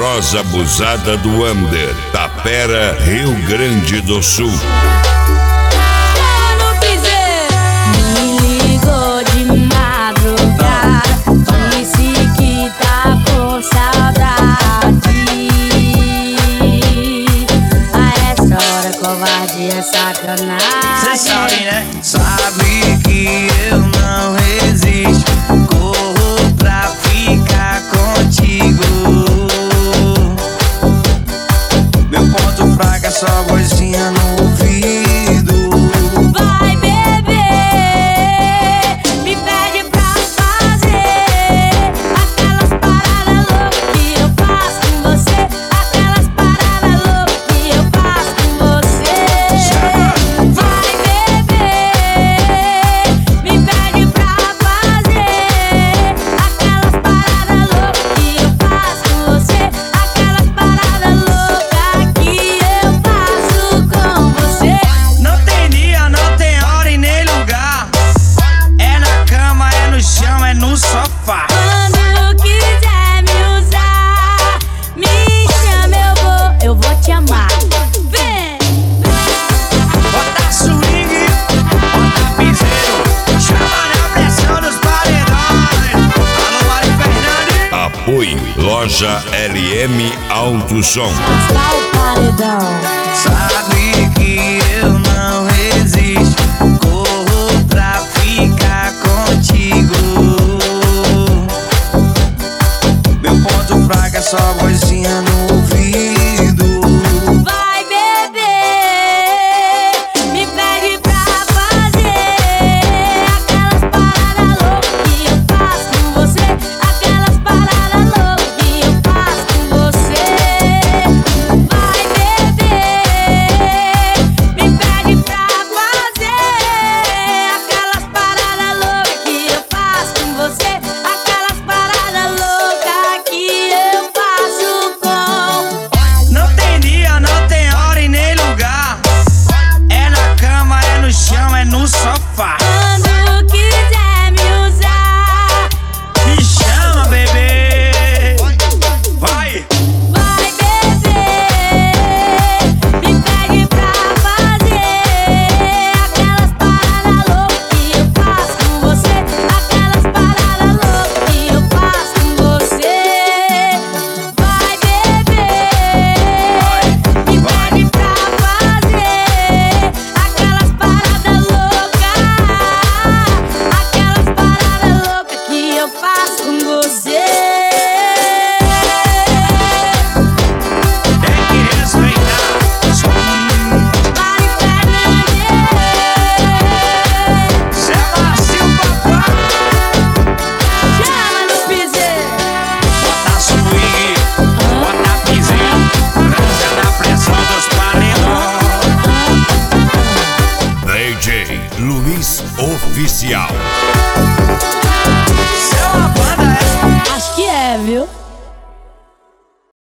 prosa abusada do Under, Tapera, Rio Grande do Sul. Me ligou de madrugada, disse que tá com saudade. A essa hora covarde é sacanagem. Cê sabe, né? Sabe que eu não resisto. Corro pra ficar contigo. Meu ponto fraco é só vozinha no ouvido. Vai beber, me pede pra fazer aquelas paradas loucas que eu faço com você. Aquelas paradas loucas que eu faço com você. Vai beber, me pede pra fazer aquelas paradas loucas que eu faço com você. Aquelas paradas loucas que eu faço com você. Não tem dia, não tem hora e nem lugar. É na cama, é no chão, é no sofá. Quando quiser me usar, me chama, eu vou te amar. Vem! Bota swing, bota piseiro. Chama na pressão dos paredões. Alô, Mário Fernandes. Apoio Loja LM Alto Som. Passar o paredão. Sabe